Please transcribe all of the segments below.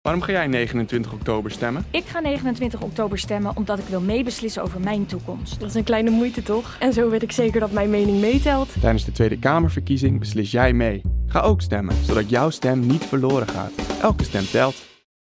Waarom ga jij 29 oktober stemmen? Ik ga 29 oktober stemmen omdat ik wil meebeslissen over mijn toekomst. Dat is een kleine moeite toch? En zo weet ik zeker dat mijn mening meetelt. Tijdens de Tweede Kamerverkiezing beslis jij mee. Ga ook stemmen, zodat jouw stem niet verloren gaat. Elke stem telt.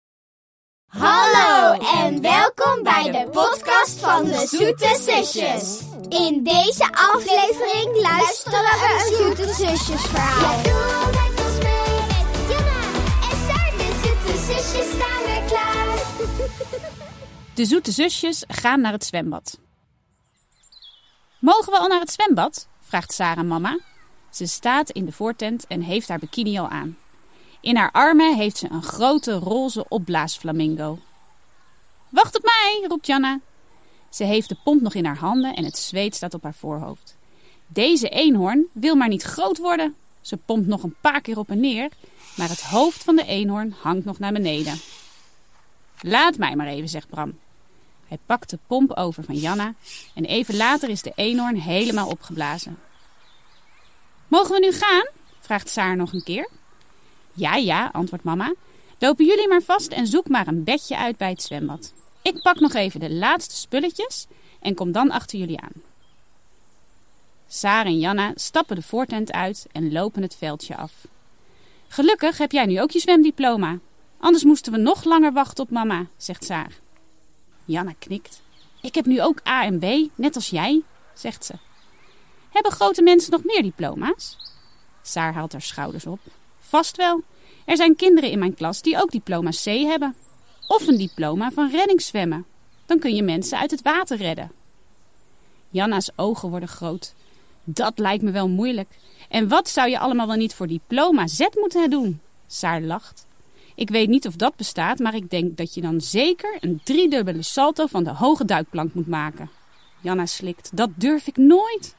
Hallo en welkom bij de podcast van de Zoete Zusjes. In deze aflevering luisteren we een Zoete Zusjes verhaal. Doe met ons mee met Jana en Saar. De Zoete Zusjes staan weer klaar. De Zoete Zusjes gaan naar het zwembad. Mogen we al naar het zwembad? Vraagt Saar aan mama. Ze staat in de voortent en heeft haar bikini al aan. In haar armen heeft ze een grote roze opblaasflamingo. Wacht op mij, roept Jana. Ze heeft de pomp nog in haar handen en het zweet staat op haar voorhoofd. Deze eenhoorn wil maar niet groot worden. Ze pompt nog een paar keer op en neer, maar het hoofd van de eenhoorn hangt nog naar beneden. Laat mij maar even, zegt Bram. Hij pakt de pomp over van Jana en even later is de eenhoorn helemaal opgeblazen. Mogen we nu gaan? Vraagt Saar nog een keer. Ja, antwoordt mama. Lopen jullie maar vast en zoek maar een bedje uit bij het zwembad. Ik pak nog even de laatste spulletjes en kom dan achter jullie aan. Saar en Jana stappen de voortent uit en lopen het veldje af. Gelukkig heb jij nu ook je zwemdiploma. Anders moesten we nog langer wachten op mama, zegt Saar. Jana knikt. Ik heb nu ook A en B, net als jij, zegt ze. Hebben grote mensen nog meer diploma's? Saar haalt haar schouders op. Vast wel. Er zijn kinderen in mijn klas die ook diploma C hebben. Of een diploma van reddingszwemmen. Dan kun je mensen uit het water redden. Janna's ogen worden groot. Dat lijkt me wel moeilijk. En wat zou je allemaal wel niet voor diploma Z moeten doen? Saar lacht. Ik weet niet of dat bestaat, maar ik denk dat je dan zeker een 3-dubbele salto van de hoge duikplank moet maken. Janna slikt. Dat durf ik nooit.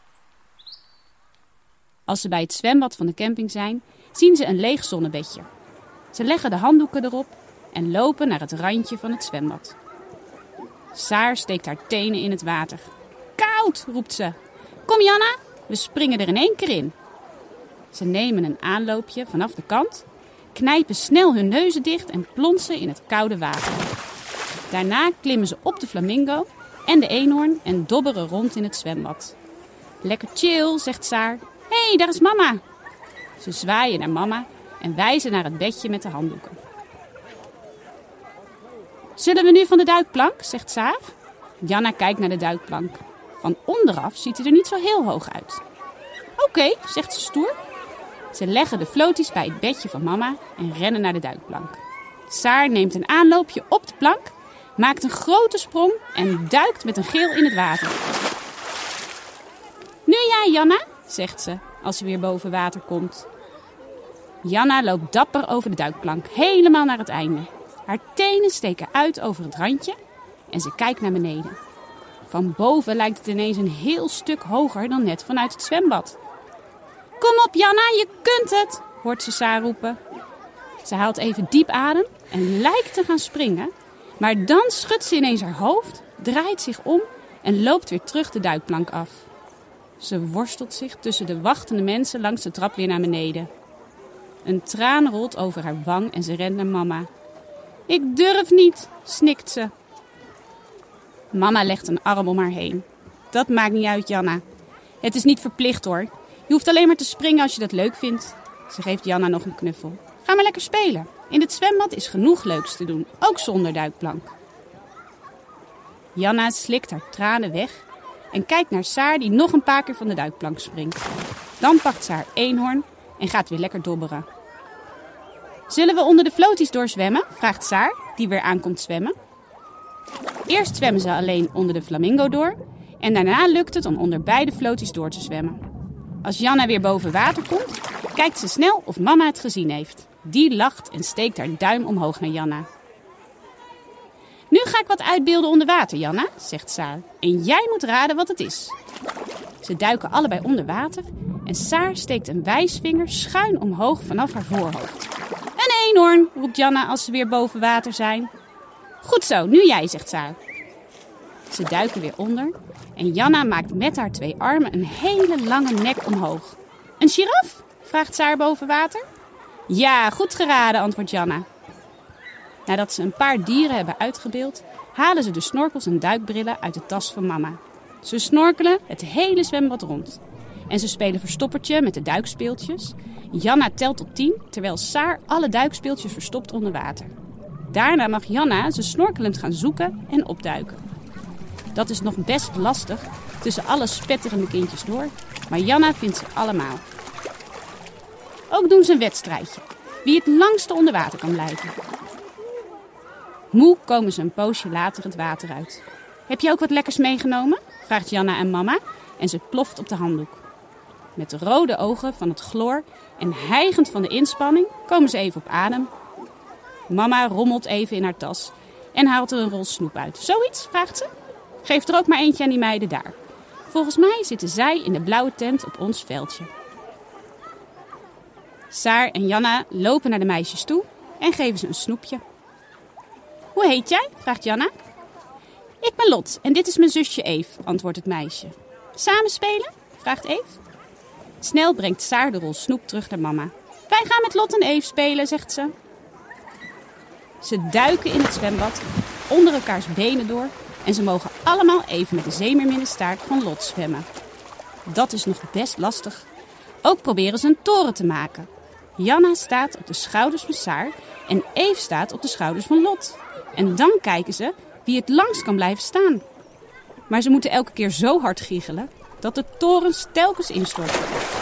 Als ze bij het zwembad van de camping zijn, zien ze een leeg zonnebedje. Ze leggen de handdoeken erop en lopen naar het randje van het zwembad. Saar steekt haar tenen in het water. Koud, roept ze. Kom Janna, we springen er in 1 keer in. Ze nemen een aanloopje vanaf de kant, knijpen snel hun neuzen dicht en plonsen in het koude water. Daarna klimmen ze op de flamingo en de eenhoorn en dobberen rond in het zwembad. Lekker chill, zegt Saar. Hé, daar is mama. Ze zwaaien naar mama en wijzen naar het bedje met de handdoeken. Zullen we nu van de duikplank, zegt Saar. Janna kijkt naar de duikplank. Van onderaf ziet hij er niet zo heel hoog uit. Oké, zegt ze stoer. Ze leggen de floaties bij het bedje van mama en rennen naar de duikplank. Saar neemt een aanloopje op de plank, maakt een grote sprong en duikt met een gil in het water. Nu jij, Janna, zegt ze als ze weer boven water komt. Janna loopt dapper over de duikplank, helemaal naar het einde. Haar tenen steken uit over het randje en ze kijkt naar beneden. Van boven lijkt het ineens een heel stuk hoger dan net vanuit het zwembad. Kom op Janna, je kunt het, hoort ze Saar roepen. Ze haalt even diep adem en lijkt te gaan springen. Maar dan schudt ze ineens haar hoofd, draait zich om en loopt weer terug de duikplank af. Ze worstelt zich tussen de wachtende mensen langs de trap weer naar beneden. Een traan rolt over haar wang en ze rent naar mama. Ik durf niet, snikt ze. Mama legt een arm om haar heen. Dat maakt niet uit, Janna. Het is niet verplicht hoor. Je hoeft alleen maar te springen als je dat leuk vindt. Ze geeft Janna nog een knuffel. Ga maar lekker spelen. In het zwembad is genoeg leuks te doen, ook zonder duikplank. Janna slikt haar tranen weg en kijkt naar Saar die nog een paar keer van de duikplank springt. Dan pakt ze haar eenhoorn en gaat weer lekker dobberen. Zullen we onder de floaties doorzwemmen? Vraagt Saar, die weer aankomt zwemmen. Eerst zwemmen ze alleen onder de flamingo door en daarna lukt het om onder beide floaties door te zwemmen. Als Janna weer boven water komt, kijkt ze snel of mama het gezien heeft. Die lacht en steekt haar duim omhoog naar Janna. Nu ga ik wat uitbeelden onder water, Janna, zegt Saar. En jij moet raden wat het is. Ze duiken allebei onder water en Saar steekt een wijsvinger schuin omhoog vanaf haar voorhoofd. Een eenhoorn, roept Janna als ze weer boven water zijn. Goed zo, nu jij, zegt Saar. Ze duiken weer onder en Janna maakt met haar 2 armen een hele lange nek omhoog. Een giraf? Vraagt Saar boven water. Ja, goed geraden, antwoordt Janna. Nadat ze een paar dieren hebben uitgebeeld, halen ze de snorkels en duikbrillen uit de tas van mama. Ze snorkelen het hele zwembad rond. En ze spelen verstoppertje met de duikspeeltjes. Janna telt tot 10, terwijl Saar alle duikspeeltjes verstopt onder water. Daarna mag Janna ze snorkelend gaan zoeken en opduiken. Dat is nog best lastig tussen alle spetterende kindjes door, maar Janna vindt ze allemaal. Ook doen ze een wedstrijdje. Wie het langste onder water kan blijven. Moe komen ze een poosje later het water uit. Heb je ook wat lekkers meegenomen? Vraagt Janna aan mama en ze ploft op de handdoek. Met de rode ogen van het chloor en hijgend van de inspanning komen ze even op adem. Mama rommelt even in haar tas en haalt er een rol snoep uit. Zoiets? Vraagt ze. Geef er ook maar eentje aan die meiden daar. Volgens mij zitten zij in de blauwe tent op ons veldje. Saar en Janna lopen naar de meisjes toe en geven ze een snoepje. Hoe heet jij? Vraagt Janna. Ik ben Lot en dit is mijn zusje Eve, antwoordt het meisje. Samen spelen? Vraagt Eve. Snel brengt Saar de rol snoep terug naar mama. Wij gaan met Lot en Eve spelen, zegt ze. Ze duiken in het zwembad, onder elkaars benen door en ze mogen allemaal even met de zeemeerminnenstaart van Lot zwemmen. Dat is nog best lastig. Ook proberen ze een toren te maken. Janna staat op de schouders van Saar en Eve staat op de schouders van Lot. En dan kijken ze wie het langst kan blijven staan. Maar ze moeten elke keer zo hard giechelen dat de torens telkens instorten.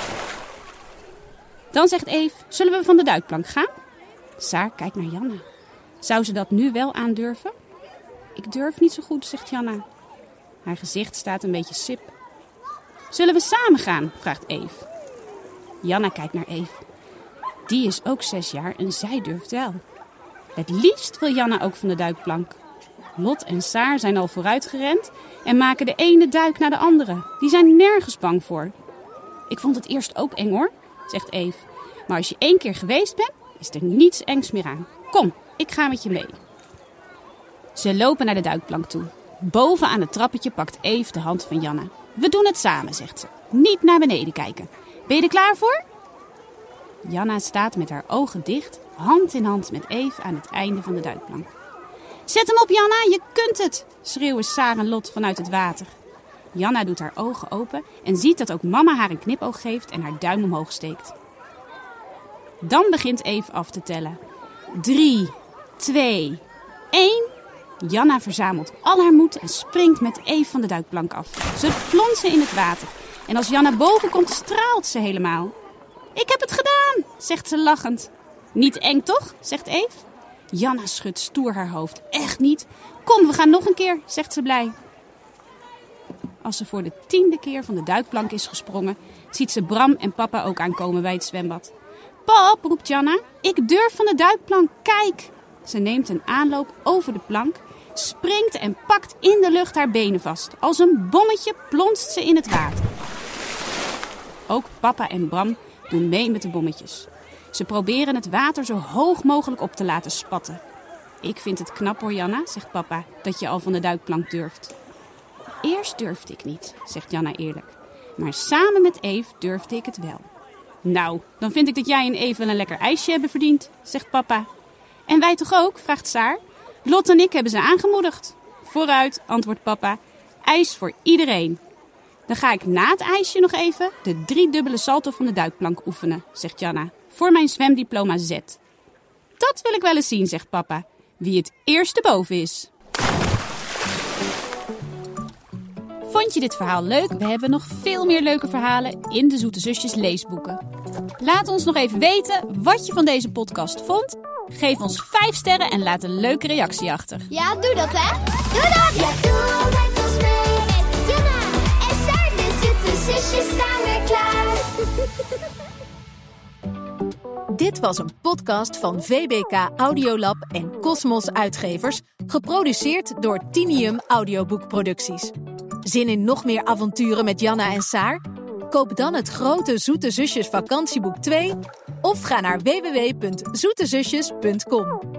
Dan zegt Eve, zullen we van de duikplank gaan? Saar kijkt naar Janna. Zou ze dat nu wel aandurven? Ik durf niet zo goed, zegt Janna. Haar gezicht staat een beetje sip. Zullen we samen gaan? Vraagt Eve. Janna kijkt naar Eve. Die is ook 6 jaar en zij durft wel. Het liefst wil Janna ook van de duikplank. Lot en Saar zijn al vooruit gerend en maken de ene duik na de andere. Die zijn nergens bang voor. Ik vond het eerst ook eng hoor, zegt Eve. Maar als je 1 keer geweest bent, is er niets engs meer aan. Kom, ik ga met je mee. Ze lopen naar de duikplank toe. Boven aan het trappetje pakt Eve de hand van Janna. We doen het samen, zegt ze. Niet naar beneden kijken. Ben je er klaar voor? Janna staat met haar ogen dicht, hand in hand met Eve aan het einde van de duikplank. Zet hem op, Janna, je kunt het, schreeuwen Saar en Lot vanuit het water. Janna doet haar ogen open en ziet dat ook mama haar een knipoog geeft en haar duim omhoog steekt. Dan begint Eve af te tellen. 3, 2, 1. Janna verzamelt al haar moed en springt met Eve van de duikplank af. Ze plonsen in het water en als Janna boven komt straalt ze helemaal. Ik heb het gedaan, zegt ze lachend. Niet eng toch, zegt Eve. Janna schudt stoer haar hoofd. Echt niet. Kom, we gaan nog een keer, zegt ze blij. Als ze voor de 10e keer van de duikplank is gesprongen, ziet ze Bram en papa ook aankomen bij het zwembad. Pap, roept Janna, ik durf van de duikplank, kijk. Ze neemt een aanloop over de plank, springt en pakt in de lucht haar benen vast. Als een bommetje plonst ze in het water. Ook papa en Bram doen mee met de bommetjes. Ze proberen het water zo hoog mogelijk op te laten spatten. Ik vind het knap hoor, Janna, zegt papa, dat je al van de duikplank durft. Eerst durfde ik niet, zegt Janna eerlijk. Maar samen met Eve durfde ik het wel. Nou, dan vind ik dat jij en Eve wel een lekker ijsje hebben verdiend, zegt papa. En wij toch ook, vraagt Saar. Lot en ik hebben ze aangemoedigd. Vooruit, antwoordt papa. Ijs voor iedereen. Dan ga ik na het ijsje nog even de 3-dubbele salto van de duikplank oefenen, zegt Janna. Voor mijn zwemdiploma Z. Dat wil ik wel eens zien, zegt papa. Wie het eerste boven is. Vond je dit verhaal leuk? We hebben nog veel meer leuke verhalen in de Zoete Zusjes leesboeken. Laat ons nog even weten wat je van deze podcast vond. Geef ons 5 sterren en laat een leuke reactie achter. Ja, doe dat hè. Doe dat. Ja, doe met ons mee met Janna en Saar. De Zoete Zusjes staan weer klaar. Dit was een podcast van VBK Audiolab en Cosmos Uitgevers, geproduceerd door Tinium Audioboekproducties. Zin in nog meer avonturen met Janna en Saar? Koop dan het grote Zoete Zusjes vakantieboek 2 of ga naar www.zoetezusjes.com.